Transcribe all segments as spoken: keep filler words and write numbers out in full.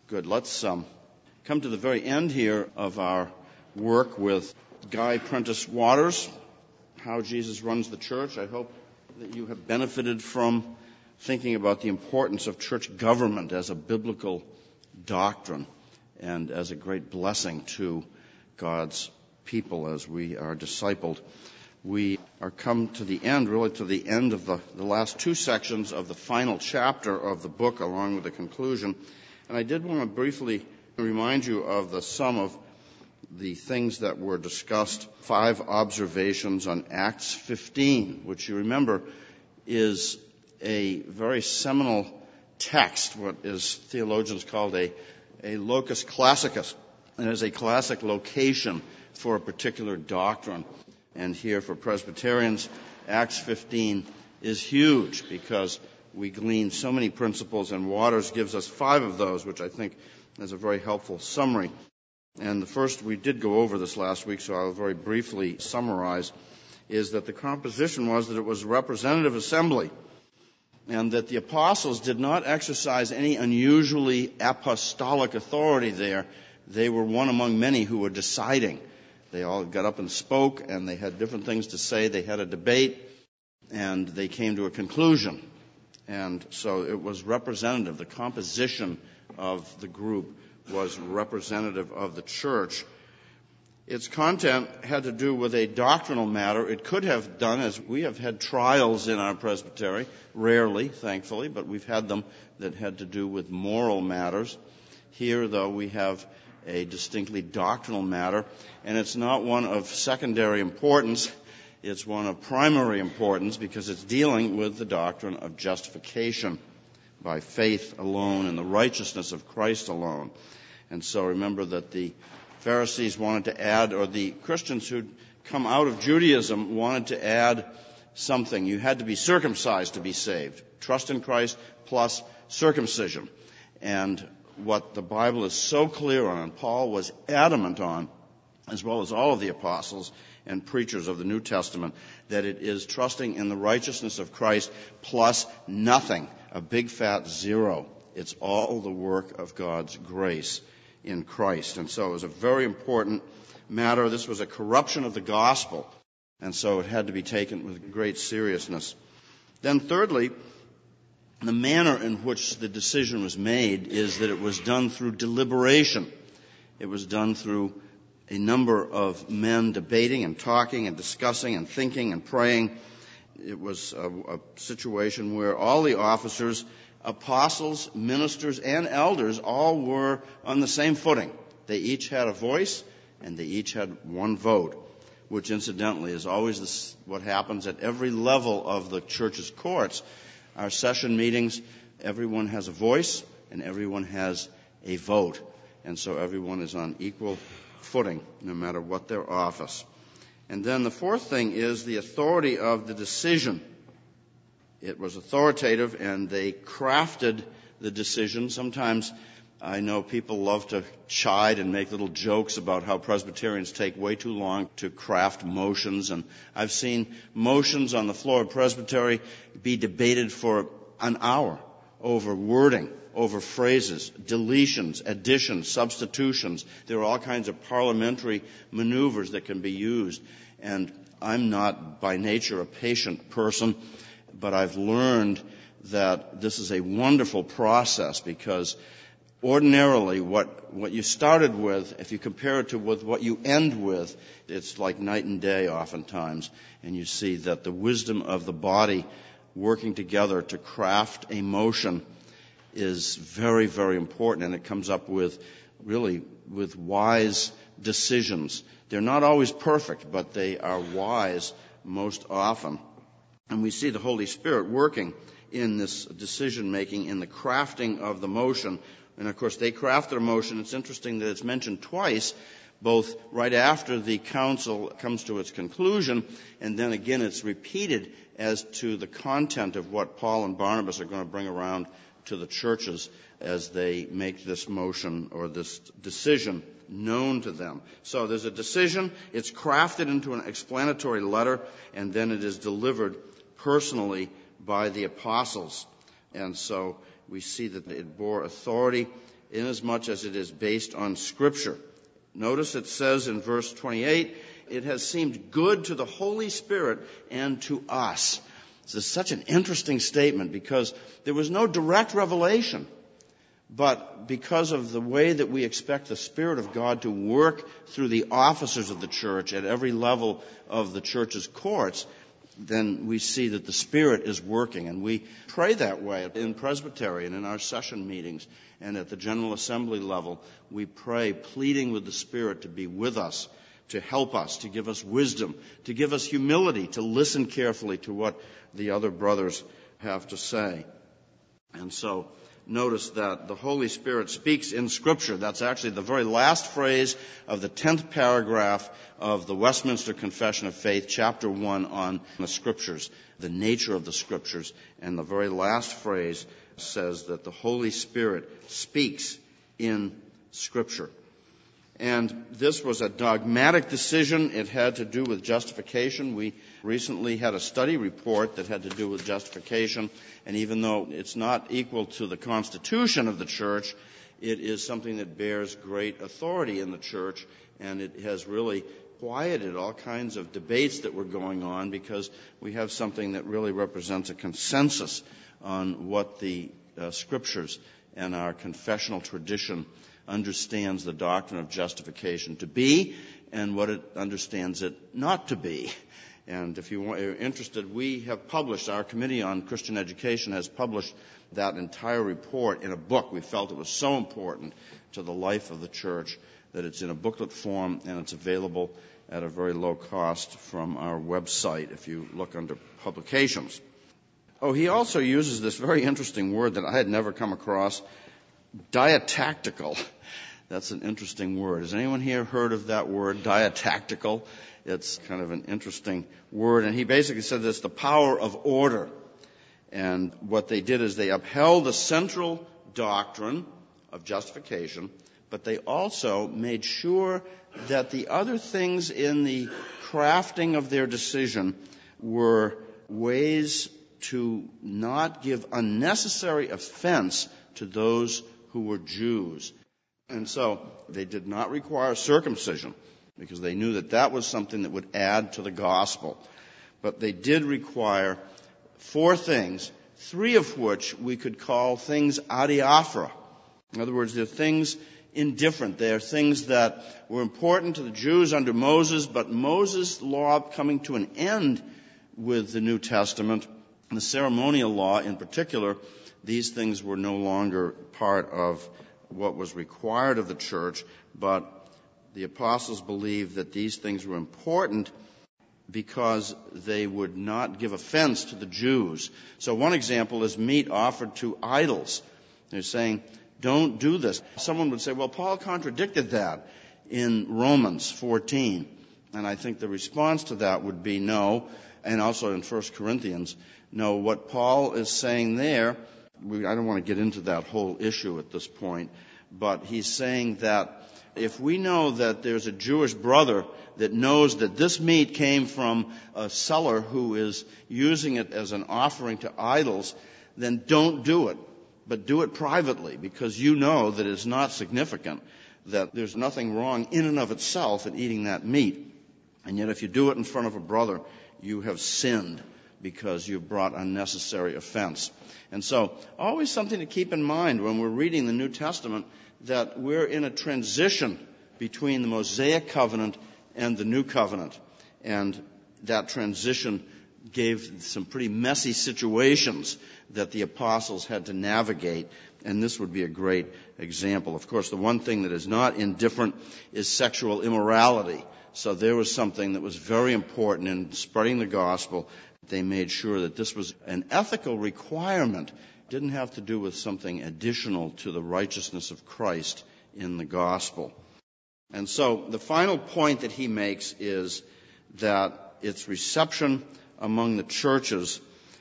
Good. Let's um, come to the very end here of our work with Guy Prentice Waters, How Jesus Runs the Church. I hope that you have benefited from thinking about the importance of church government as a biblical doctrine and as a great blessing to God's people as we are discipled. We are come to the end, really to the end of the, the last two sections of the final chapter of the book, along with the conclusion. And I did want to briefly remind you of the sum of the things that were discussed, five observations on Acts fifteen, which you remember is a very seminal text, what is theologians called a, a locus classicus. It is a classic location for a particular doctrine. And here for Presbyterians, Acts fifteen is huge because we glean so many principles, and Waters gives us five of those, which I think is a very helpful summary. And the first, we did go over this last week, so I'll very briefly summarize, is that the composition was that it was a representative assembly, and that the apostles did not exercise any unusually apostolic authority there. They were one among many who were deciding. They all got up and spoke, and they had different things to say. They had a debate, and they came to a conclusion. And so it was representative. The composition of the group was representative of the church. Its content had to do with a doctrinal matter. It could have done, as we have had trials in our presbytery, rarely, thankfully, but we've had them that had to do with moral matters. Here, though, we have a distinctly doctrinal matter, and it's not one of secondary importance. It's one of primary importance because it's dealing with the doctrine of justification by faith alone and the righteousness of Christ alone. And so remember that the Pharisees wanted to add, or the Christians who'd come out of Judaism wanted to add something. You had to be circumcised to be saved. Trust in Christ plus circumcision. And what the Bible is so clear on, and Paul was adamant on, as well as all of the apostles and preachers of the New Testament, that it is trusting in the righteousness of Christ plus nothing, a big fat zero. It's all the work of God's grace in Christ. And so it was a very important matter. This was a corruption of the gospel, and so it had to be taken with great seriousness. Then thirdly, the manner in which the decision was made is that it was done through deliberation. It was done through a number of men debating and talking and discussing and thinking and praying. It was a, a situation where all the officers, apostles, ministers, and elders all were on the same footing. They each had a voice, and they each had one vote, which incidentally is always this, what happens at every level of the church's courts. Our session meetings, everyone has a voice, and everyone has a vote. And so everyone is on equal footing, no matter what their office. And then the fourth thing is the authority of the decision. It was authoritative, and they crafted the decision. Sometimes I know people love to chide and make little jokes about how Presbyterians take way too long to craft motions. And I've seen motions on the floor of Presbytery be debated for an hour over wording, over phrases, deletions, additions, substitutions. There are all kinds of parliamentary maneuvers that can be used. And I'm not by nature a patient person, but I've learned that this is a wonderful process because ordinarily what, what you started with, if you compare it to with what you end with, it's like night and day oftentimes. And you see that the wisdom of the body working together to craft a motion is very, very important, and it comes up with really with wise decisions. They're not always perfect, but they are wise most often. And we see the Holy Spirit working in this decision-making, in the crafting of the motion. And, of course, they crafted a motion. It's interesting that it's mentioned twice, both right after the council comes to its conclusion, and then again it's repeated as to the content of what Paul and Barnabas are going to bring around to the churches as they make this motion or this decision known to them. So there's a decision, it's crafted into an explanatory letter, and then it is delivered personally by the apostles. And so we see that it bore authority, inasmuch as it is based on Scripture. Notice it says in verse twenty-eight, it has seemed good to the Holy Spirit and to us. This is such an interesting statement because there was no direct revelation. But because of the way that we expect the Spirit of God to work through the officers of the church at every level of the church's courts, then we see that the Spirit is working. And we pray that way in Presbytery and in our session meetings and at the General Assembly level. We pray, pleading with the Spirit to be with us, to help us, to give us wisdom, to give us humility, to listen carefully to what the other brothers have to say. And so, notice that the Holy Spirit speaks in Scripture. That's actually the very last phrase of the tenth paragraph of the Westminster Confession of Faith, chapter one, on the Scriptures, the nature of the Scriptures. And the very last phrase says that the Holy Spirit speaks in Scripture. And this was a dogmatic decision. It had to do with justification. We recently had a study report that had to do with justification. And even though it's not equal to the constitution of the church, it is something that bears great authority in the church. And it has really quieted all kinds of debates that were going on because we have something that really represents a consensus on what the uh, Scriptures and our confessional tradition understands the doctrine of justification to be and what it understands it not to be. And if you are interested, we have published, our Committee on Christian Education has published that entire report in a book. We felt it was so important to the life of the church that it's in a booklet form and it's available at a very low cost from our website if you look under publications. Oh, he also uses this very interesting word that I had never come across, diatactical. That's an interesting word. Has anyone here heard of that word, diatactical? It's kind of an interesting word. And he basically said it's the power of order. And what they did is they upheld the central doctrine of justification, but they also made sure that the other things in the crafting of their decision were ways to not give unnecessary offense to those who were Jews. And so they did not require circumcision because they knew that that was something that would add to the gospel. But they did require four things, three of which we could call things adiaphora. In other words, they're things indifferent. They're things that were important to the Jews under Moses, but Moses' law coming to an end with the New Testament, the ceremonial law in particular, these things were no longer part of what was required of the church, but the apostles believed that these things were important because they would not give offense to the Jews. So one example is meat offered to idols. They're saying, don't do this. Someone would say, well, Paul contradicted that in Romans fourteen. And I think the response to that would be no, and also in First Corinthians. No, what Paul is saying there, we, I don't want to get into that whole issue at this point, but he's saying that if we know that there's a Jewish brother that knows that this meat came from a seller who is using it as an offering to idols, then don't do it, but do it privately, because you know that it's not significant, that there's nothing wrong in and of itself in eating that meat. And yet if you do it in front of a brother, you have sinned because you've brought unnecessary offense. And so always something to keep in mind when we're reading the New Testament, that we're in a transition between the Mosaic covenant and the New Covenant. And that transition gave some pretty messy situations that the apostles had to navigate, and this would be a great example. Of course, the one thing that is not indifferent is sexual immorality. So there was something that was very important in spreading the gospel. They made sure that this was an ethical requirement. It didn't have to do with something additional to the righteousness of Christ in the gospel. And so the final point that he makes is that its reception among the churches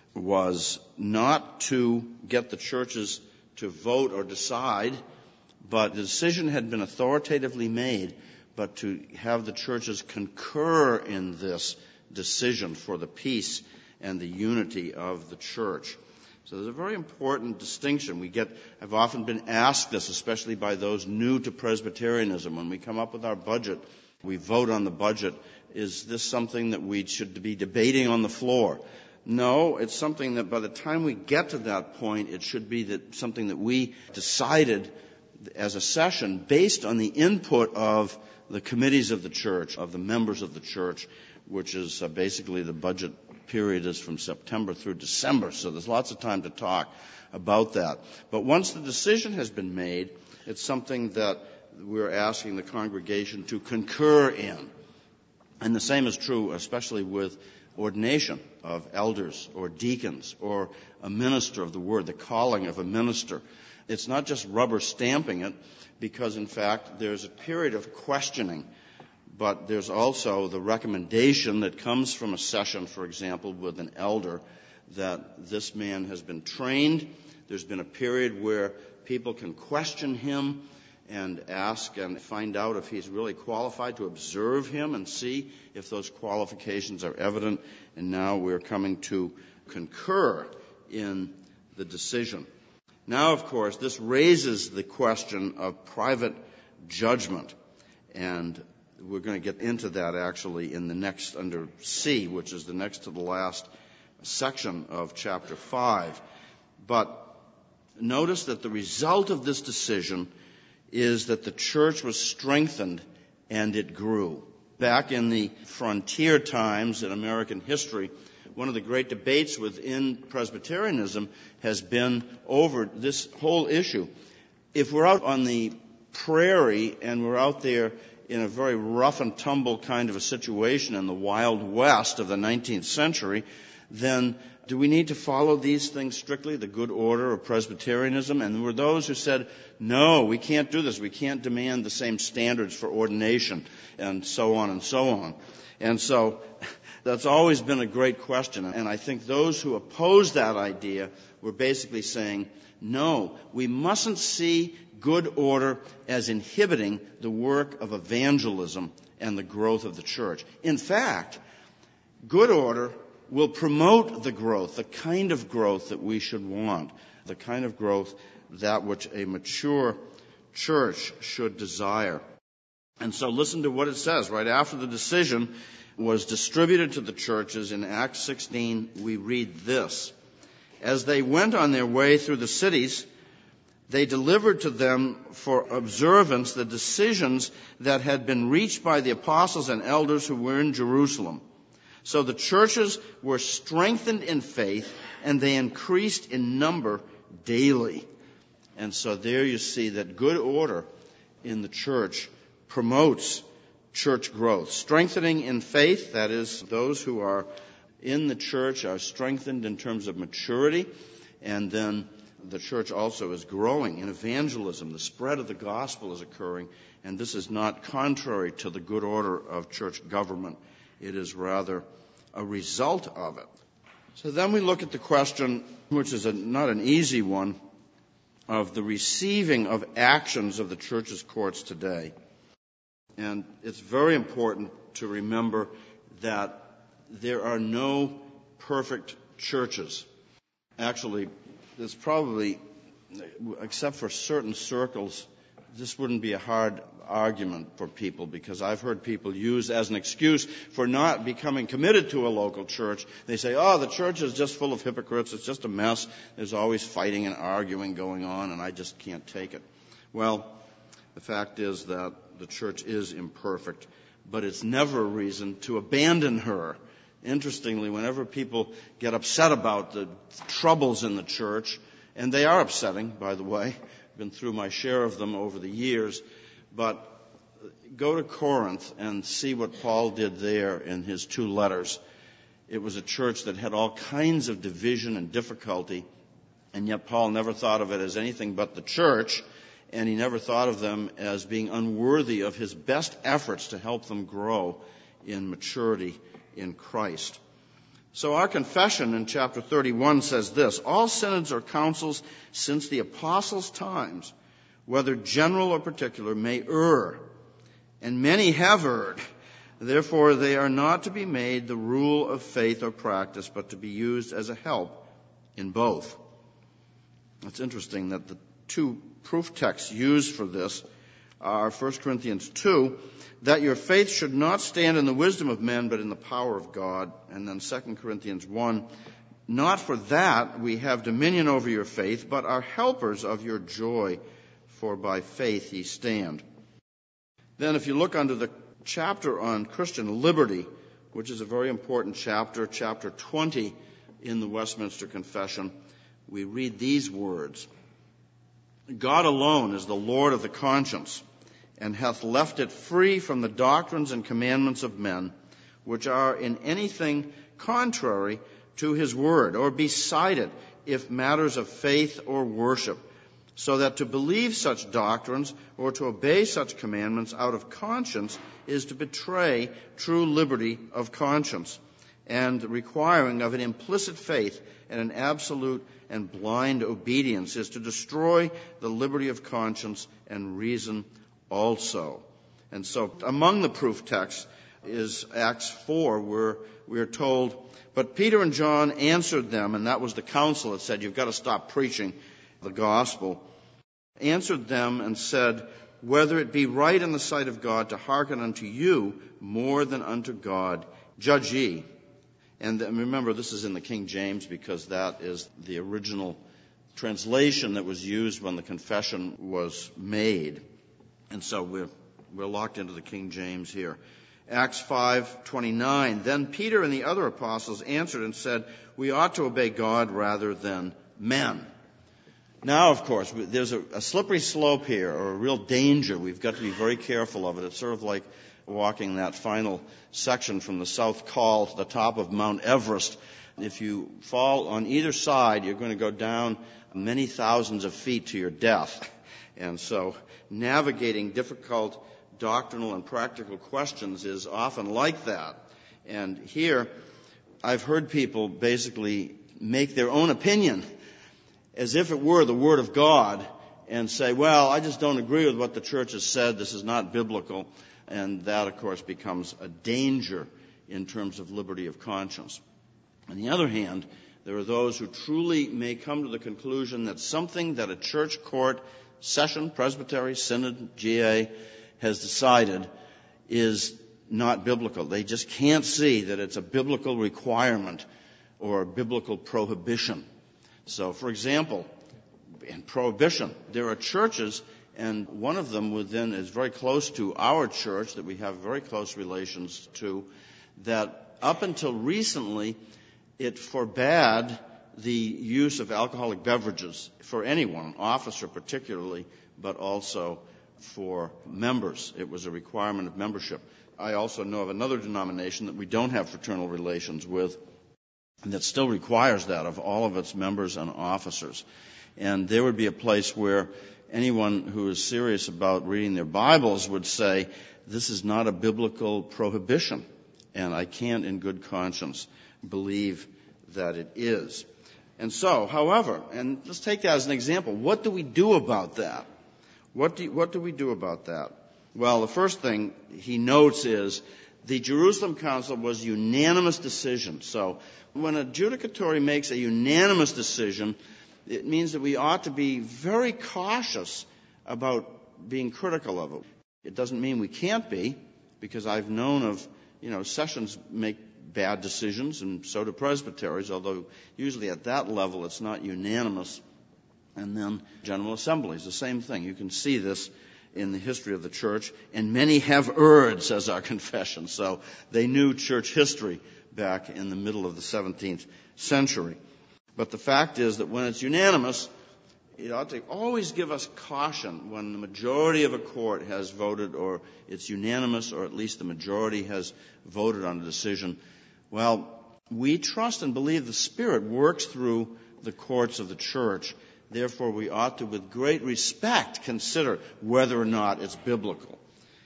was not to get the churches to vote or decide, but the decision had been authoritatively made, but to have the churches concur in this decision for the peace and the unity of the church. So there's a very important distinction. We get, I've often been asked this, especially by those new to Presbyterianism. When we come up with our budget, we vote on the budget. Is this something that we should be debating on the floor? No, it's something that by the time we get to that point, it should be that something that we decided as a session based on the input of the committees of the church, of the members of the church, which is uh, basically the budget period is from September through December, so there's lots of time to talk about that. But once the decision has been made, it's something that we're asking the congregation to concur in. And the same is true especially with ordination of elders or deacons or a minister of the word, the calling of a minister. It's not just rubber stamping it, because in fact there's a period of questioning, but there's also the recommendation that comes from a session, for example, with an elder, that this man has been trained. There's been a period where people can question him and ask and find out if he's really qualified, to observe him and see if those qualifications are evident. And now we're coming to concur in the decision. Now, of course, this raises the question of private judgment, and we're going to get into that actually in the next, under C, which is the next to the last section of chapter five. But notice that the result of this decision is that the church was strengthened and it grew. Back in the frontier times in American history, one of the great debates within Presbyterianism has been over this whole issue. If we're out on the prairie and we're out there in a very rough and tumble kind of a situation in the Wild West of the nineteenth century, then do we need to follow these things strictly, the good order of Presbyterianism? And there were those who said, no, we can't do this. We can't demand the same standards for ordination, and so on and so on. And so that's always been a great question. And I think those who oppose that idea were basically saying, no, we mustn't see good order as inhibiting the work of evangelism and the growth of the church. In fact, good order will promote the growth, the kind of growth that we should want, the kind of growth that which a mature church should desire. And so listen to what it says. Right after the decision was distributed to the churches in Acts sixteen, we read this. As they went on their way through the cities, they delivered to them for observance the decisions that had been reached by the apostles and elders who were in Jerusalem. So the churches were strengthened in faith, and they increased in number daily. And so there you see that good order in the church promotes church growth. Strengthening in faith, that is, those who are in the church are strengthened in terms of maturity, and then the church also is growing in evangelism. The spread of the gospel is occurring, and this is not contrary to the good order of church government. It is rather a result of it. So then we look at the question, which is a, not an easy one, of the receiving of actions of the church's courts today. And it's very important to remember that there are no perfect churches. Actually, there's probably, except for certain circles, this wouldn't be a hard argument for people, because I've heard people use as an excuse for not becoming committed to a local church. They say, oh, the church is just full of hypocrites. It's just a mess. There's always fighting and arguing going on, and I just can't take it. Well, the fact is that the church is imperfect, but it's never a reason to abandon her. Interestingly, whenever people get upset about the troubles in the church, and they are upsetting, by the way, I've been through my share of them over the years, but go to Corinth and see what Paul did there in his two letters. It was a church that had all kinds of division and difficulty, and yet Paul never thought of it as anything but the church, and he never thought of them as being unworthy of his best efforts to help them grow in maturity in Christ. So our confession in chapter thirty-one says this: all synods or councils since the apostles' times, whether general or particular, may err, and many have erred. Therefore, they are not to be made the rule of faith or practice, but to be used as a help in both. It's interesting that the two proof texts used for this are First Corinthians two, that your faith should not stand in the wisdom of men, but in the power of God. And then Second Corinthians one, not for that we have dominion over your faith, but are helpers of your joy, for by faith ye stand. Then if you look under the chapter on Christian liberty, which is a very important chapter, chapter twenty in the Westminster Confession, we read these words: God alone is the Lord of the conscience, and hath left it free from the doctrines and commandments of men, which are in anything contrary to his word, or beside it, if matters of faith or worship, so that to believe such doctrines or to obey such commandments out of conscience is to betray true liberty of conscience, and requiring of an implicit faith and an absolute and blind obedience is to destroy the liberty of conscience and reason also. And so among the proof texts is Acts four, where we are told, but Peter and John answered them, and that was the council that said, you've got to stop preaching the gospel, answered them and said, whether it be right in the sight of God to hearken unto you more than unto God, judge ye. And remember, this is in the King James because that is the original translation that was used when the confession was made. And so we're, we're locked into the King James here. Acts five twenty-nine, then Peter and the other apostles answered and said, we ought to obey God rather than men. Now, of course, there's a, a slippery slope here, or a real danger. We've got to be very careful of it. It's sort of like walking that final section from the South Col to the top of Mount Everest. If you fall on either side, you're going to go down many thousands of feet to your death. And so navigating difficult doctrinal and practical questions is often like that. And here, I've heard people basically make their own opinion as if it were the Word of God and say, well, I just don't agree with what the church has said. This is not biblical. And that, of course, becomes a danger in terms of liberty of conscience. On the other hand, there are those who truly may come to the conclusion that something that a church court, session, presbytery, synod, G A has decided is not biblical. They just can't see that it's a biblical requirement or a biblical prohibition. So, for example, in prohibition, there are churches, and one of them within is very close to our church that we have very close relations to, that up until recently it forbade the use of alcoholic beverages for anyone, officer particularly, but also for members. It was a requirement of membership. I also know of another denomination that we don't have fraternal relations with, and that still requires that of all of its members and officers. And there would be a place where anyone who is serious about reading their Bibles would say, this is not a biblical prohibition, and I can't in good conscience believe that it is. And so, however, and let's take that as an example, what do we do about that? What do, what do we do about that? Well, the first thing he notes is the Jerusalem Council was a unanimous decision. So when a judicatory makes a unanimous decision, it means that we ought to be very cautious about being critical of it. It doesn't mean we can't be, because I've known of, you know, sessions make bad decisions, and so do presbyteries, although usually at that level it's not unanimous. And then General Assemblies, the same thing. You can see this in the history of the church, and many have erred, says our confession. So they knew church history back in the middle of the seventeenth century. But the fact is that when it's unanimous, it ought to always give us caution when the majority of a court has voted, or it's unanimous, or at least the majority has voted on a decision. Well, we trust and believe the Spirit works through the courts of the church. Therefore, we ought to, with great respect, consider whether or not it's biblical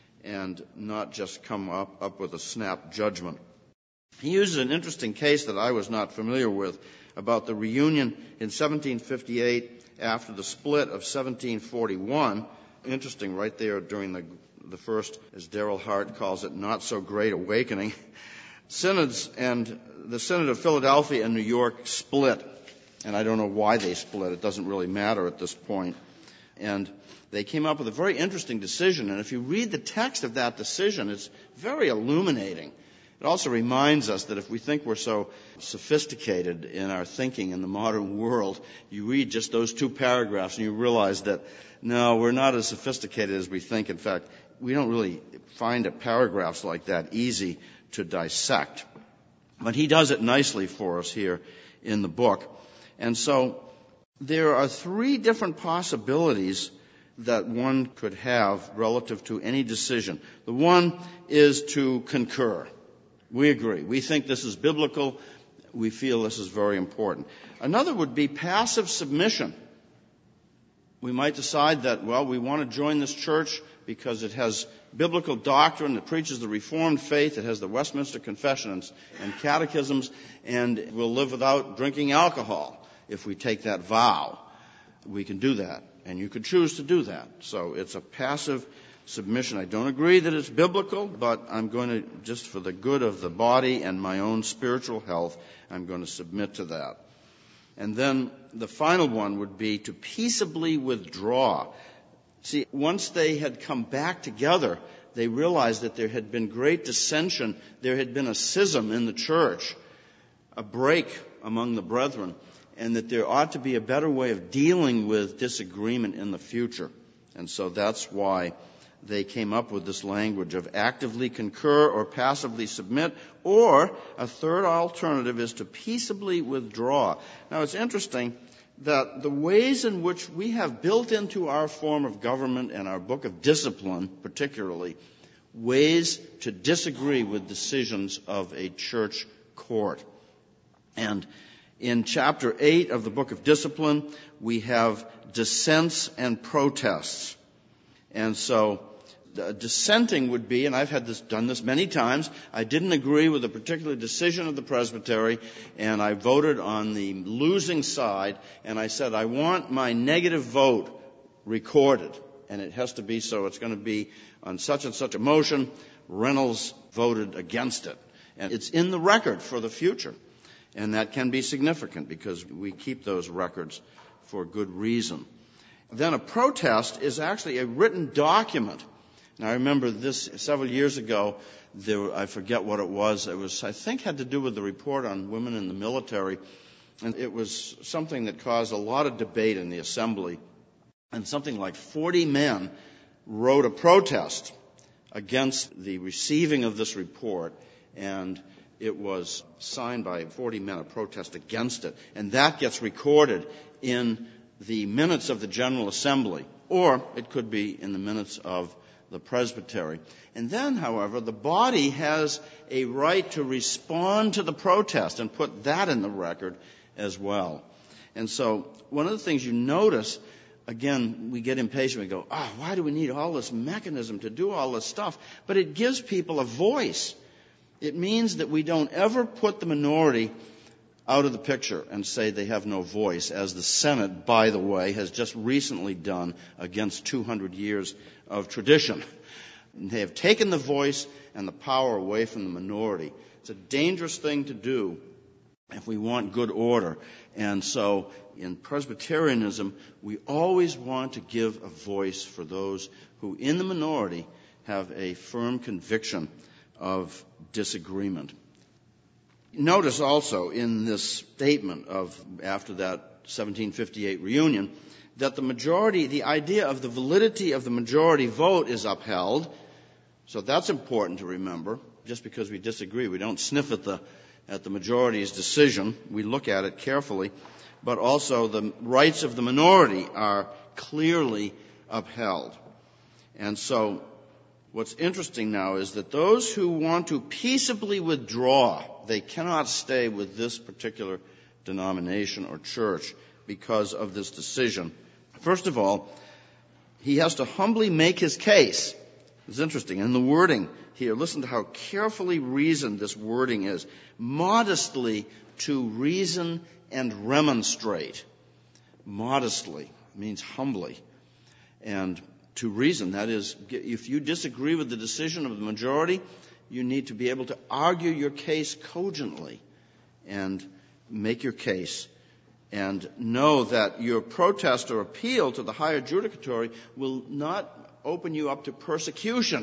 and not just come up, up with a snap judgment. He uses an interesting case that I was not familiar with about the reunion in seventeen fifty-eight after the split of seventeen forty-one. Interesting, right there during the, the first, as Darrell Hart calls it, not so great awakening. Synods and the Synod of Philadelphia and New York split. And I don't know why they split. It doesn't really matter at this point. And they came up with a very interesting decision. And if you read the text of that decision, it's very illuminating. It also reminds us that if we think we're so sophisticated in our thinking in the modern world, you read just those two paragraphs and you realize that, no, we're not as sophisticated as we think. In fact, we don't really find a paragraphs like that easy to dissect. But he does it nicely for us here in the book. And so there are three different possibilities that one could have relative to any decision. The one is to concur. We agree. We think this is biblical. We feel this is very important. Another would be passive submission. We might decide that, well, we want to join this church because it has biblical doctrine, it preaches the Reformed faith, it has the Westminster Confessions and catechisms, and we'll live without drinking alcohol if we take that vow. We can do that, and you could choose to do that. So it's a passive submission. I don't agree that it's biblical, but I'm going to, just for the good of the body and my own spiritual health, I'm going to submit to that. And then the final one would be to peaceably withdraw. See, once they had come back together, they realized that there had been great dissension. There had been a schism in the church, a break among the brethren, and that there ought to be a better way of dealing with disagreement in the future. And so that's why they came up with this language of actively concur or passively submit, or a third alternative is to peaceably withdraw. Now, it's interesting that the ways in which we have built into our form of government and our book of discipline, particularly, ways to disagree with decisions of a church court. And in chapter eight of the book of discipline, we have dissents and protests. And so the dissenting would be, and I've had this done this many times, I didn't agree with a particular decision of the presbytery, and I voted on the losing side, and I said, I want my negative vote recorded, and it has to be so. It's going to be on such and such a motion. Reynolds voted against it. And it's in the record for the future. And that can be significant because we keep those records for good reason. Then a protest is actually a written document. Now, I remember this several years ago, there, I forget what it was. It was, I think, had to do with the report on women in the military. And it was something that caused a lot of debate in the assembly. And something like forty men wrote a protest against the receiving of this report. And it was signed by forty men, a protest against it. And that gets recorded in the minutes of the General Assembly. Or it could be in the minutes of the presbytery. And then, however, the body has a right to respond to the protest and put that in the record as well. And so one of the things you notice, again, we get impatient. We go, oh, why do we need all this mechanism to do all this stuff? But it gives people a voice. It means that we don't ever put the minority out of the picture and say they have no voice, as the Senate, by the way, has just recently done against two hundred years of tradition. They have taken the voice and the power away from the minority. It's a dangerous thing to do if we want good order. And so in Presbyterianism, we always want to give a voice for those who, in the minority, have a firm conviction of disagreement. Notice also in this statement of after that seventeen fifty-eight reunion that the majority, the idea of the validity of the majority vote is upheld. So that's important to remember. Just because we disagree, we don't sniff at the at the majority's decision. We look at it carefully. But also the rights of the minority are clearly upheld. And so what's interesting now is that those who want to peaceably withdraw, they cannot stay with this particular denomination or church because of this decision. First of all, he has to humbly make his case. It's interesting. In the wording here, listen to how carefully reasoned this wording is. Modestly to reason and remonstrate. Modestly means humbly. And to reason, that is, if you disagree with the decision of the majority, you need to be able to argue your case cogently and make your case And know that your protest or appeal to the higher judicatory will not open you up to persecution.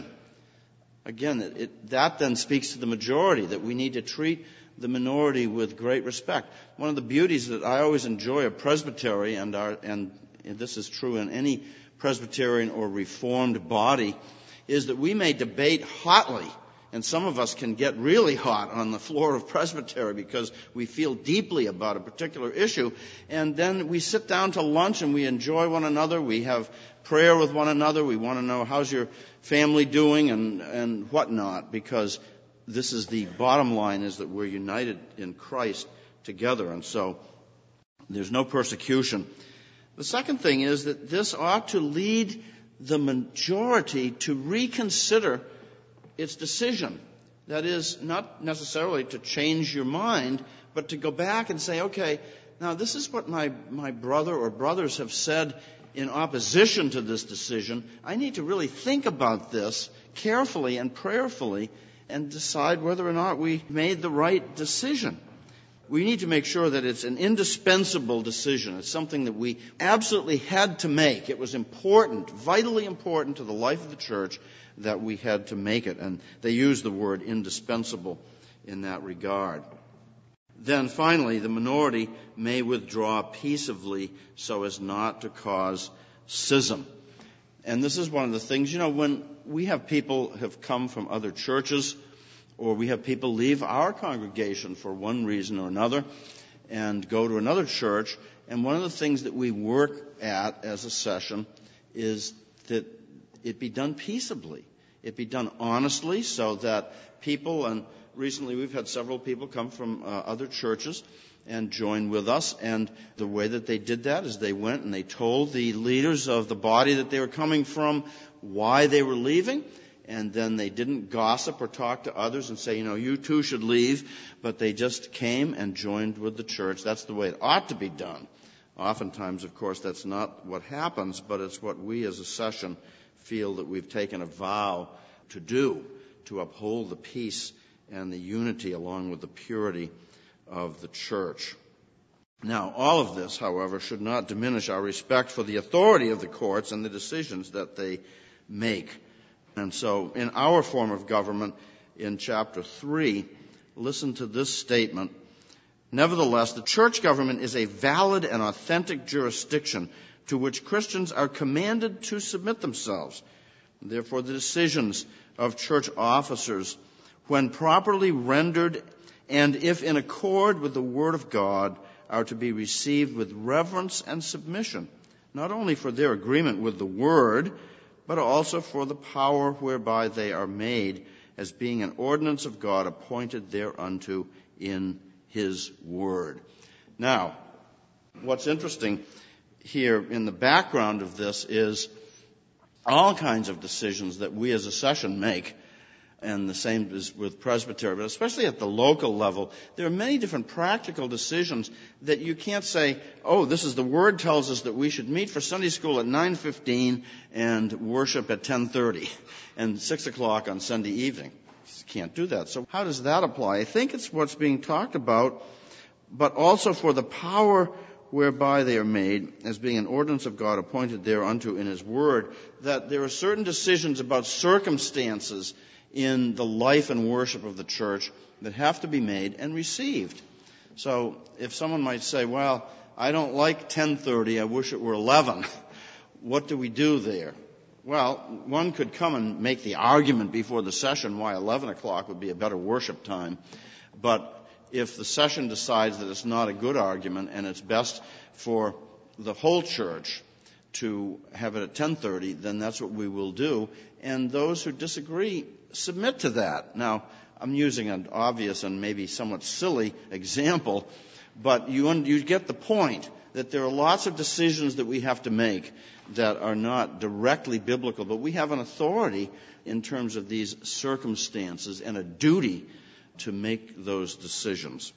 Again, it, it, that then speaks to the majority, that we need to treat the minority with great respect. One of the beauties that I always enjoy of Presbytery, and, our, and this is true in any Presbyterian or Reformed body, is that we may debate hotly, and some of us can get really hot on the floor of Presbytery because we feel deeply about a particular issue, and then we sit down to lunch and we enjoy one another, we have prayer with one another, we want to know how's your family doing and, and whatnot, because this is the bottom line, is that we're united in Christ together, and so there's no persecution. The second thing is that this ought to lead the majority to reconsider its decision. That is, not necessarily to change your mind, but to go back and say, okay, now this is what my, my brother or brothers have said in opposition to this decision. I need to really think about this carefully and prayerfully and decide whether or not we made the right decision. We need to make sure that it's an indispensable decision. It's something that we absolutely had to make. It was important, vitally important to the life of the church that we had to make it. And they use the word indispensable in that regard. Then finally, the minority may withdraw peaceably so as not to cause schism. And this is one of the things, you know, when we have people have come from other churches, or we have people leave our congregation for one reason or another and go to another church, and one of the things that we work at as a session is that it be done peaceably. It be done honestly, so that people, and recently we've had several people come from uh, other churches and join with us, and the way that they did that is they went and they told the leaders of the body that they were coming from why they were leaving, and then they didn't gossip or talk to others and say, you know, you too should leave, but they just came and joined with the church. That's the way it ought to be done. Oftentimes, of course, that's not what happens, but it's what we as a session feel that we've taken a vow to do, to uphold the peace and the unity along with the purity of the church. Now, all of this, however, should not diminish our respect for the authority of the courts and the decisions that they make. And so, in our form of government, in chapter three, listen to this statement. Nevertheless, the church government is a valid and authentic jurisdiction to which Christians are commanded to submit themselves. Therefore, the decisions of church officers, when properly rendered and if in accord with the Word of God, are to be received with reverence and submission, not only for their agreement with the Word, but also for the power whereby they are made, as being an ordinance of God appointed thereunto in His Word. Now, what's interesting here in the background of this is all kinds of decisions that we as a session make, and the same is with Presbytery, but especially at the local level, there are many different practical decisions that you can't say, oh, this is the Word tells us that we should meet for Sunday school at nine fifteen and worship at ten thirty and six o'clock on Sunday evening. You can't do that. So how does that apply? I think it's what's being talked about, but also for the power whereby they are made, as being an ordinance of God appointed thereunto in His Word, that there are certain decisions about circumstances in the life and worship of the church that have to be made and received. So if someone might say, well, I don't like ten thirty, I wish it were eleven, what do we do there? Well, one could come and make the argument before the session why eleven o'clock would be a better worship time, but if the session decides that it's not a good argument and it's best for the whole church to have it at ten thirty, then that's what we will do. And those who disagree submit to that. Now, I'm using an obvious and maybe somewhat silly example, but you, you get the point that there are lots of decisions that we have to make that are not directly biblical, but we have an authority in terms of these circumstances and a duty to make those decisions.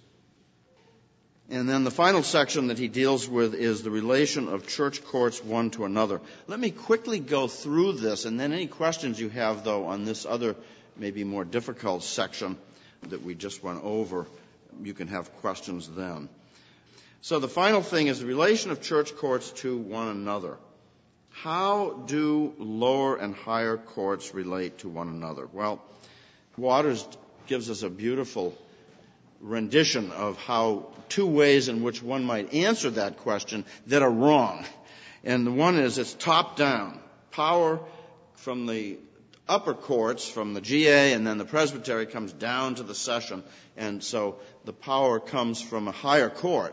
And then the final section that he deals with is the relation of church courts one to another. Let me quickly go through this, and then any questions you have, though, on this other maybe more difficult section that we just went over, you can have questions then. So the final thing is the relation of church courts to one another. How do lower and higher courts relate to one another? Well, Waters gives us a beautiful rendition of how two ways in which one might answer that question that are wrong. And the one is it's top down. Power from the upper courts, from the G A and then the presbytery, comes down to the session. And so the power comes from a higher court.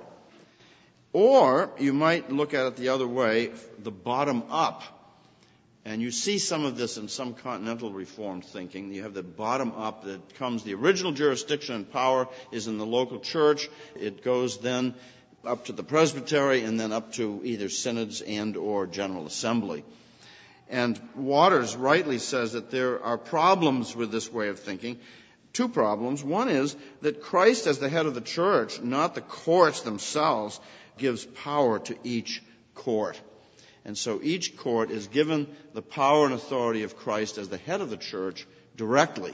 Or you might look at it the other way, the bottom up. And you see some of this in some continental Reformed thinking. You have the bottom up that comes, the original jurisdiction and power is in the local church. It goes then up to the presbytery and then up to either synods and or General Assembly. And Waters rightly says that there are problems with this way of thinking. Two problems. One is that Christ, as the head of the church, not the courts themselves, gives power to each court. And so each court is given the power and authority of Christ as the head of the church directly.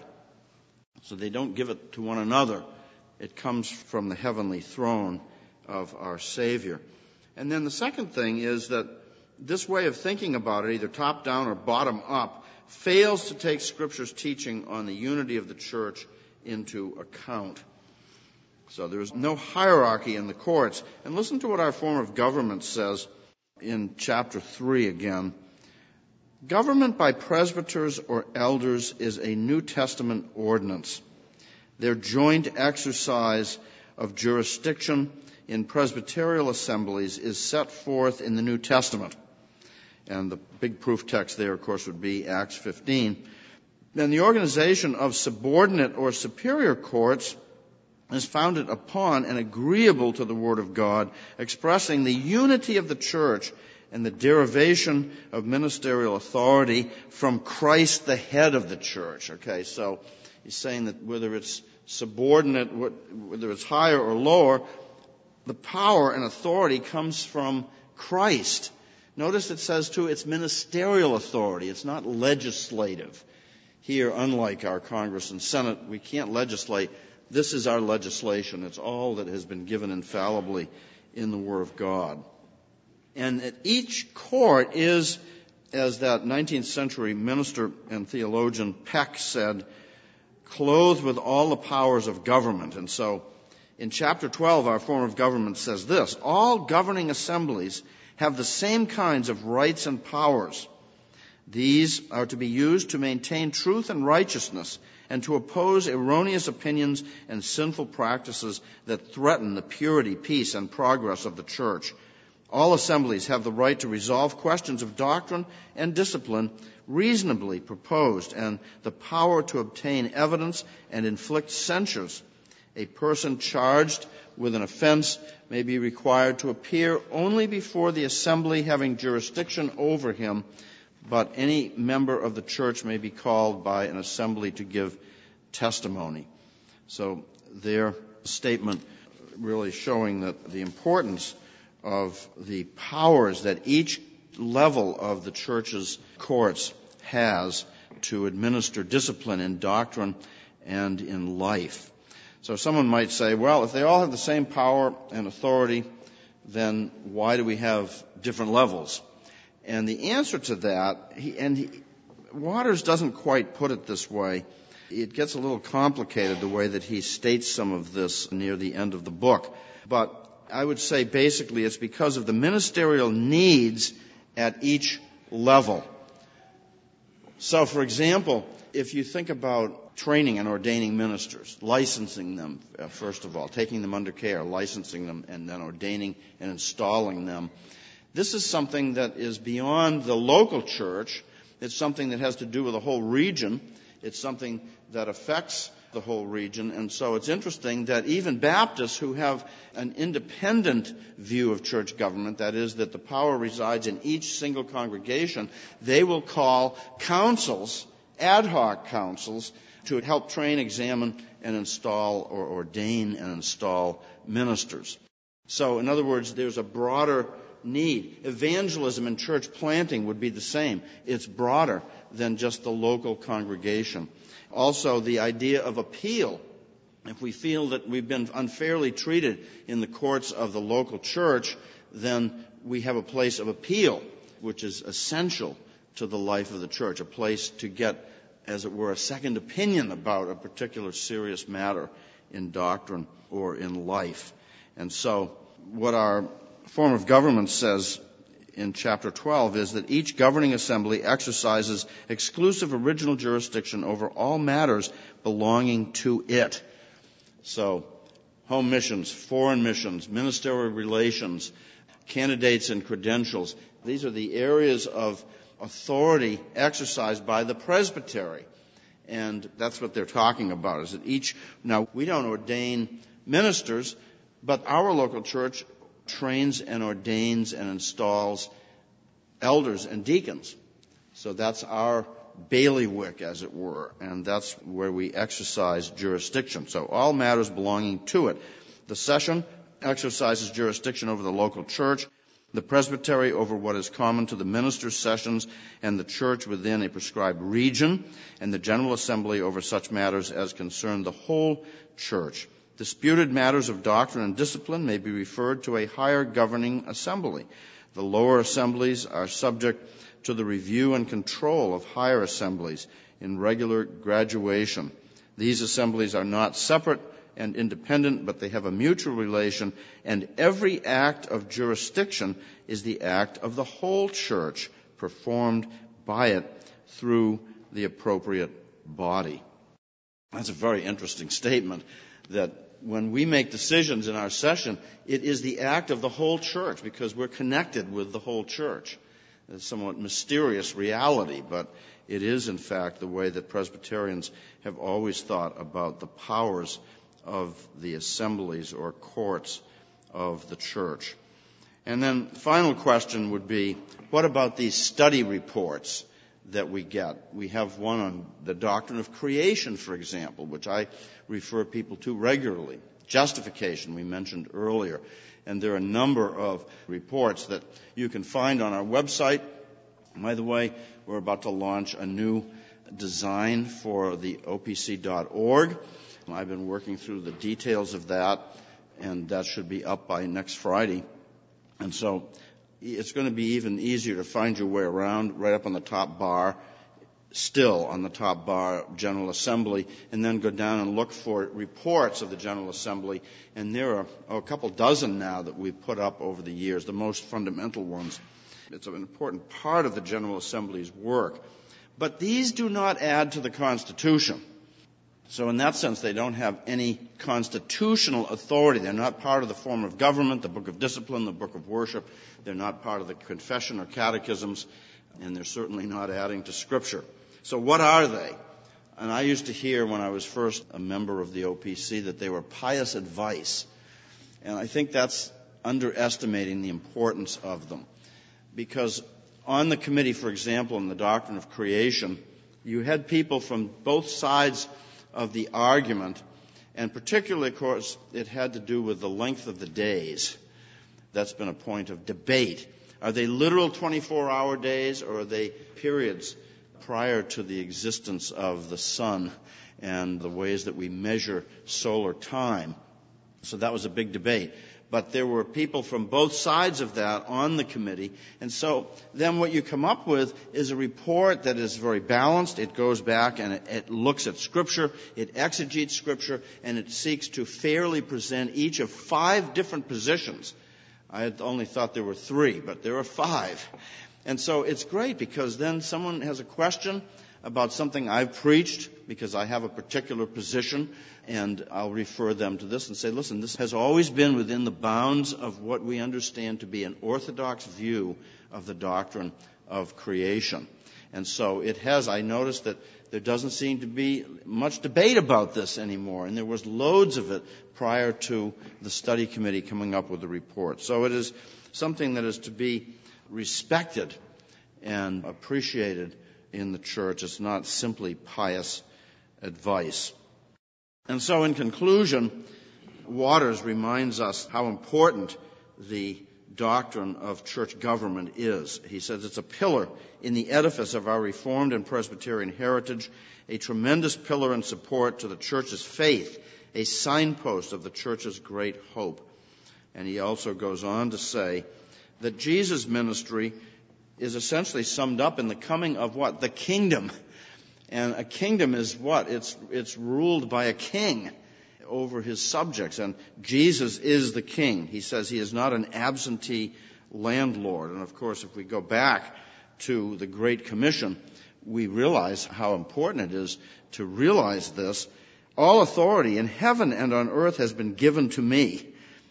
So they don't give it to one another. It comes from the heavenly throne of our Savior. And then the second thing is that this way of thinking about it, either top down or bottom up, fails to take Scripture's teaching on the unity of the church into account. So there is no hierarchy in the courts. And listen to what our form of government says in chapter three again. Government by presbyters or elders is a New Testament ordinance. Their joint exercise of jurisdiction in presbyterial assemblies is set forth in the New Testament. And the big proof text there, of course, would be Acts fifteen. And the organization of subordinate or superior courts is founded upon and agreeable to the Word of God, expressing the unity of the church and the derivation of ministerial authority from Christ, the head of the church. Okay, so he's saying that whether it's subordinate, whether it's higher or lower, the power and authority comes from Christ. Notice it says, too, it's ministerial authority. It's not legislative. Here, unlike our Congress and Senate, we can't legislate. This is our legislation. It's all that has been given infallibly in the Word of God. And at each court is, as that nineteenth century minister and theologian Peck said, clothed with all the powers of government. And so in chapter twelve, our form of government says this: all governing assemblies have the same kinds of rights and powers. These are to be used to maintain truth and righteousness and to oppose erroneous opinions and sinful practices that threaten the purity, peace, and progress of the church. All assemblies have the right to resolve questions of doctrine and discipline reasonably proposed and the power to obtain evidence and inflict censures. A person charged with an offense may be required to appear only before the assembly having jurisdiction over him, but any member of the church may be called by an assembly to give testimony. So their statement really showing that the importance of the powers that each level of the church's courts has to administer discipline in doctrine and in life. So someone might say, well, if they all have the same power and authority, then why do we have different levels? And the answer to that, he, and he, Waters doesn't quite put it this way. It gets a little complicated the way that he states some of this near the end of the book. But I would say basically it's because of the ministerial needs at each level. So, for example, if you think about training and ordaining ministers, licensing them, uh, first of all, taking them under care, licensing them, and then ordaining and installing them, this is something that is beyond the local church. It's something that has to do with the whole region. It's something that affects the whole region. And so it's interesting that even Baptists who have an independent view of church government, that is, that the power resides in each single congregation, they will call councils, ad hoc councils, to help train, examine, and install or ordain and install ministers. So, in other words, there's a broader need. Evangelism and church planting would be the same. It's broader than just the local congregation. Also, the idea of appeal If we feel that we've been unfairly treated in the courts of the local church, then we have a place of appeal, which is essential to the life of the church, a place to get, as it were, a second opinion about a particular serious matter in doctrine or in life. And so what our form of government says in chapter twelve is that each governing assembly exercises exclusive original jurisdiction over all matters belonging to it. So home missions, foreign missions, ministerial relations, candidates and credentials, these are the areas of authority exercised by the presbytery. And that's what they're talking about, is that each, now we don't ordain ministers, but our local church trains and ordains and installs elders and deacons. So that's our bailiwick, as it were, and that's where we exercise jurisdiction. So all matters belonging to it. The session exercises jurisdiction over the local church, the presbytery over what is common to the ministers' sessions and the church within a prescribed region, and the General Assembly over such matters as concern the whole church. Disputed matters of doctrine and discipline may be referred to a higher governing assembly. The lower assemblies are subject to the review and control of higher assemblies in regular graduation. These assemblies are not separate and independent, but they have a mutual relation, and every act of jurisdiction is the act of the whole church performed by it through the appropriate body. That's a very interesting statement, that when we make decisions in our session, it is the act of the whole church because we're connected with the whole church. It's a somewhat mysterious reality, but it is, in fact, the way that Presbyterians have always thought about the powers of the assemblies or courts of the church. And then the final question would be, what about these study reports that we get? We have one on the doctrine of creation, for example, which I refer people to regularly. Justification, we mentioned earlier. And there are a number of reports that you can find on our website. By the way, we're about to launch a new design for the O P C dot org. I've been working through the details of that, and that should be up by next Friday. And so it's going to be even easier to find your way around right up on the top bar, still on the top bar, General Assembly, and then go down and look for reports of the General Assembly. And there are oh, a couple dozen now that we've put up over the years, the most fundamental ones. It's an important part of the General Assembly's work. But these do not add to the Constitution. So in that sense, they don't have any constitutional authority. They're not part of the form of government, the Book of Discipline, the Book of Worship. They're not part of the confession or catechisms, and they're certainly not adding to Scripture. So what are they? And I used to hear when I was first a member of the O P C that they were pious advice. And I think that's underestimating the importance of them. Because on the committee, for example, in the doctrine of creation, you had people from both sides of the argument, and particularly, of course, it had to do with the length of the days. That's been a point of debate. Are they literal twenty-four hour days, or are they periods prior to the existence of the sun and the ways that we measure solar time? So that was a big debate. But there were people from both sides of that on the committee. And so then what you come up with is a report that is very balanced. It goes back and it, it looks at Scripture, it exegetes Scripture, and it seeks to fairly present each of five different positions. I had only thought there were three, but there are five. And so it's great because then someone has a question about something I've preached because I have a particular position, and I'll refer them to this and say, listen, this has always been within the bounds of what we understand to be an orthodox view of the doctrine of creation. And so it has, I noticed that there doesn't seem to be much debate about this anymore, and there was loads of it prior to the study committee coming up with the report. So it is something that is to be respected and appreciated in the church. It's not simply pious advice. And so in conclusion, Waters reminds us how important the doctrine of church government is. He says it's a pillar in the edifice of our Reformed and Presbyterian heritage, a tremendous pillar and support to the church's faith, a signpost of the church's great hope. And he also goes on to say that Jesus' ministry is essentially summed up in the coming of what? The kingdom. And a kingdom is what? It's, it's ruled by a king over his subjects. And Jesus is the king. He says he is not an absentee landlord. And of course, if we go back to the Great Commission, we realize how important it is to realize this. All authority in heaven and on earth has been given to me.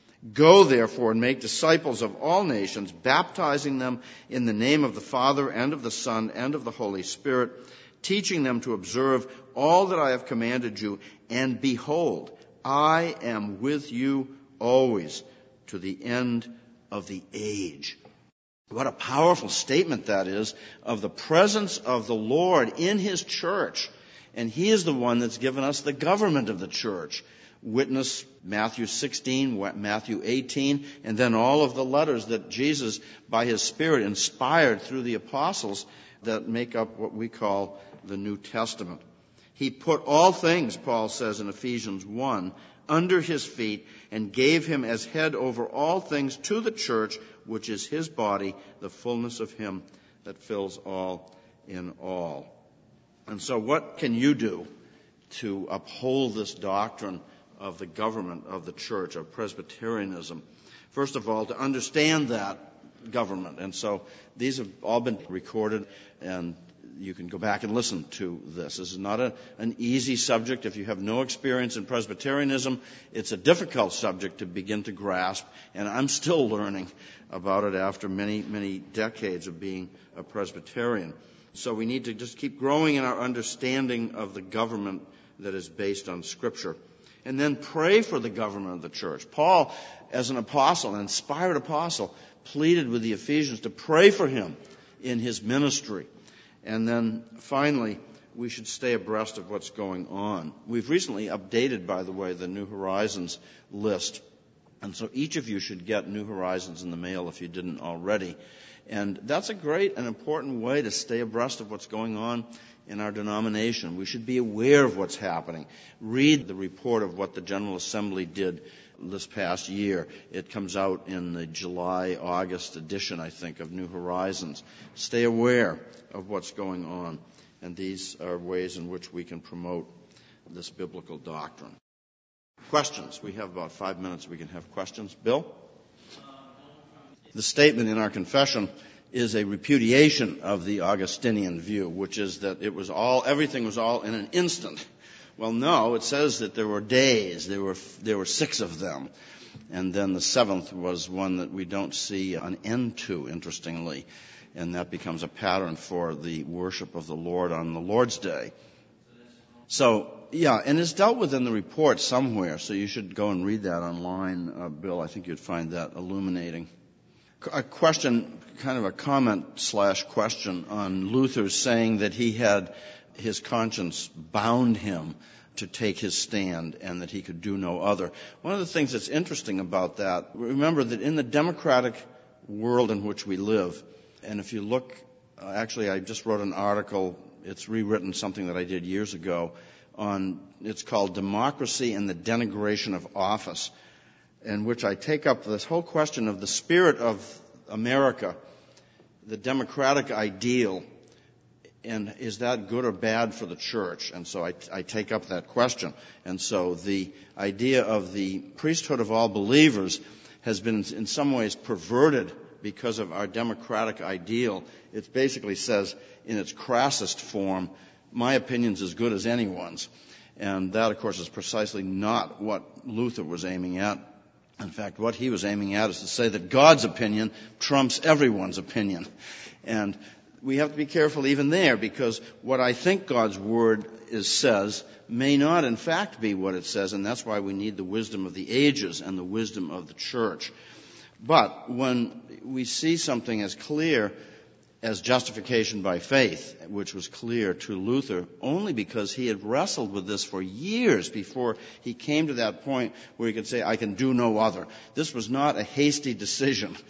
Go, therefore, and make disciples of all nations, baptizing them in the name of the Father and of the Son and of the Holy Spirit, teaching them to observe all that I have commanded you. And behold, I am with you always to the end of the age. What a powerful statement that is of the presence of the Lord in his church. And he is the one that's given us the government of the church. Witness Matthew sixteen, Matthew eighteen, and then all of the letters that Jesus, by his Spirit, inspired through the apostles that make up what we call the New Testament. He put all things, Paul says in Ephesians one, under his feet and gave him as head over all things to the church, which is his body, the fullness of him that fills all in all. And so what can you do to uphold this doctrine of the government of the church, of Presbyterianism? First of all, to understand that government. And so these have all been recorded, and you can go back and listen to this. This is not a, an easy subject. If you have no experience in Presbyterianism, it's a difficult subject to begin to grasp, and I'm still learning about it after many, many decades of being a Presbyterian. So we need to just keep growing in our understanding of the government that is based on Scripture. And then pray for the government of the church. Paul, as an apostle, an inspired apostle, pleaded with the Ephesians to pray for him in his ministry. And then finally, we should stay abreast of what's going on. We've recently updated, by the way, the New Horizons list. And so each of you should get New Horizons in the mail if you didn't already. And that's a great and important way to stay abreast of what's going on in our denomination. We should be aware of what's happening. Read the report of what the General Assembly did this past year. It comes out in the July, August edition, I think, of New Horizons. Stay aware of what's going on. And these are ways in which we can promote this biblical doctrine. Questions? We have about five minutes. We can have questions. Bill? The statement in our confession is a repudiation of the Augustinian view, which is that it was all, everything was all in an instant. Well, no, it says that there were days. There were, there were six of them. And then the seventh was one that we don't see an end to, interestingly. And that becomes a pattern for the worship of the Lord on the Lord's Day. So, yeah, and it's dealt with in the report somewhere, so you should go and read that online, uh, Bill. I think you'd find that illuminating. A question, kind of a comment slash question on Luther's saying that he had his conscience bound him to take his stand and that he could do no other. One of the things that's interesting about that, remember that in the democratic world in which we live, and if you look, uh, actually I just wrote an article, it's rewritten something that I did years ago, on, it's called Democracy and the Denigration of Office, in which I take up this whole question of the spirit of America, the democratic ideal, and is that good or bad for the church? And so I, I take up that question. And so the idea of the priesthood of all believers has been in some ways perverted because of our democratic ideal. It basically says, in its crassest form, my opinion's as good as anyone's. And that, of course, is precisely not what Luther was aiming at. In fact, what he was aiming at is to say that God's opinion trumps everyone's opinion. And we have to be careful even there, because what I think God's Word is, says may not in fact be what it says, and that's why we need the wisdom of the ages and the wisdom of the church. But when we see something as clear as justification by faith, which was clear to Luther only because he had wrestled with this for years before he came to that point where he could say, I can do no other. This was not a hasty decision.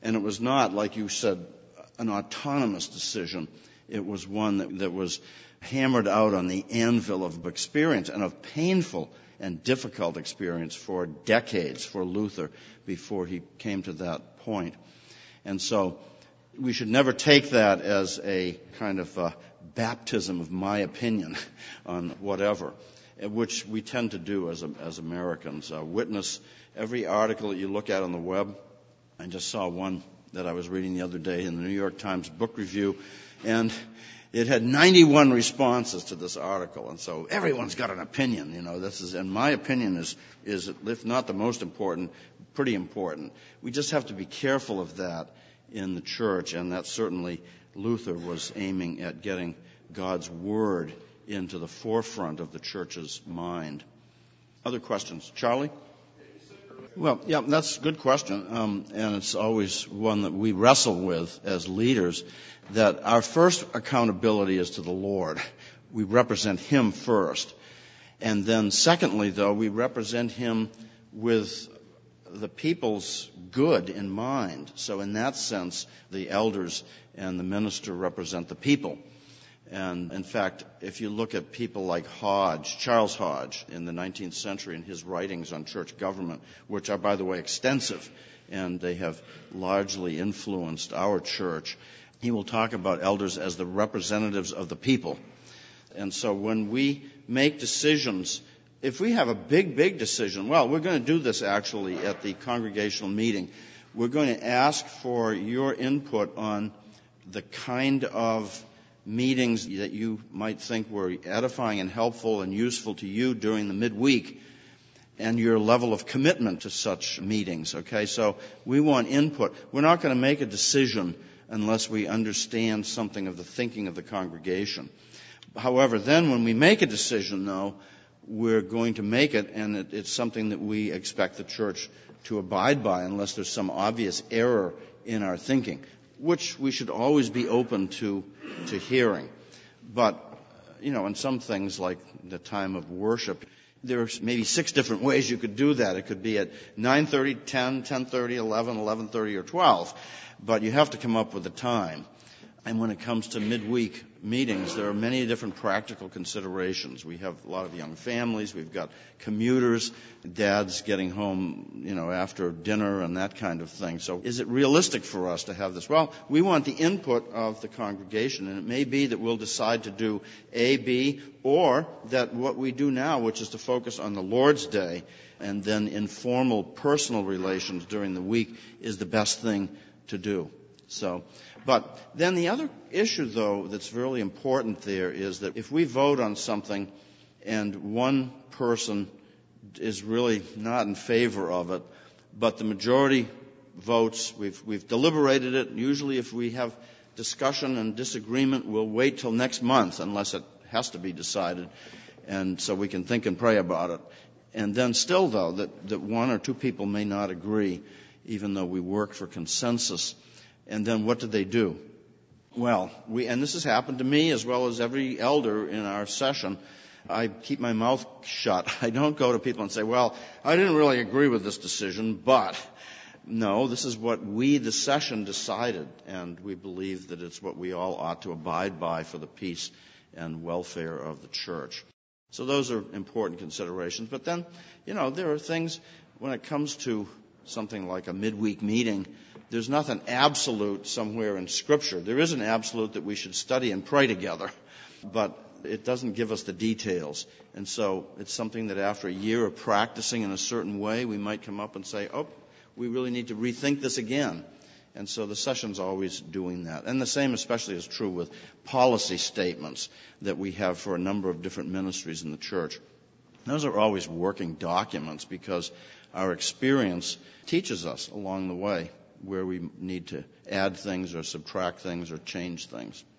And it was not, like you said, an autonomous decision. It was one that, that was hammered out on the anvil of experience and of painful and difficult experience for decades for Luther before he came to that point. And so we should never take that as a kind of a baptism of my opinion on whatever, which we tend to do as as Americans. Uh, witness every article that you look at on the web. I just saw one that I was reading the other day in the New York Times Book Review, and it had ninety-one responses to this article, and so everyone's got an opinion. You know, this is, and my opinion is, is if not the most important, pretty important. We just have to be careful of that in the church, and that certainly Luther was aiming at getting God's Word into the forefront of the church's mind. Other questions? Charlie? Well, yeah, that's a good question, um, and it's always one that we wrestle with as leaders, that our first accountability is to the Lord. We represent Him first. And then secondly, though, we represent Him with the people's good in mind. So in that sense, the elders and the minister represent the people. And in fact, if you look at people like Hodge, Charles Hodge, in the nineteenth century, and his writings on church government, which are, by the way, extensive, and they have largely influenced our church, he will talk about elders as the representatives of the people. And so when we make decisions, if we have a big, big decision, well, we're going to do this actually at the congregational meeting. We're going to ask for your input on the kind of meetings that you might think were edifying and helpful and useful to you during the midweek, and your level of commitment to such meetings, okay? So we want input. We're not going to make a decision unless we understand something of the thinking of the congregation. However, then when we make a decision, though, we're going to make it, and it, it's something that we expect the church to abide by unless there's some obvious error in our thinking, which we should always be open to to hearing. But, you know, in some things like the time of worship, there's maybe six different ways you could do that. It could be at nine thirty, ten, ten thirty, eleven, eleven thirty, or twelve. But you have to come up with a time. And when it comes to midweek meetings, there are many different practical considerations. We have a lot of young families. We've got commuters, dads getting home, you know, after dinner and that kind of thing. So is it realistic for us to have this? Well, we want the input of the congregation, and it may be that we'll decide to do A, B, or that what we do now, which is to focus on the Lord's Day and then informal personal relations during the week, is the best thing to do. So, but then the other issue, though, that's really important there is that if we vote on something and one person is really not in favor of it, but the majority votes, we've, we've deliberated it. Usually if we have discussion and disagreement, we'll wait till next month unless it has to be decided, and so we can think and pray about it. And then still, though, that, that one or two people may not agree, even though we work for consensus. And then what do they do? Well, we, and this has happened to me as well as every elder in our session. I keep my mouth shut. I don't go to people and say, well, I didn't really agree with this decision, but no, this is what we, the session, decided, and we believe that it's what we all ought to abide by for the peace and welfare of the church. So those are important considerations. But then, you know, there are things when it comes to something like a midweek meeting. There's nothing absolute somewhere in Scripture. There is an absolute that we should study and pray together, but it doesn't give us the details. And so it's something that after a year of practicing in a certain way, we might come up and say, oh, we really need to rethink this again. And so the session's always doing that. And the same especially is true with policy statements that we have for a number of different ministries in the church. Those are always working documents because our experience teaches us along the way where we need to add things or subtract things or change things.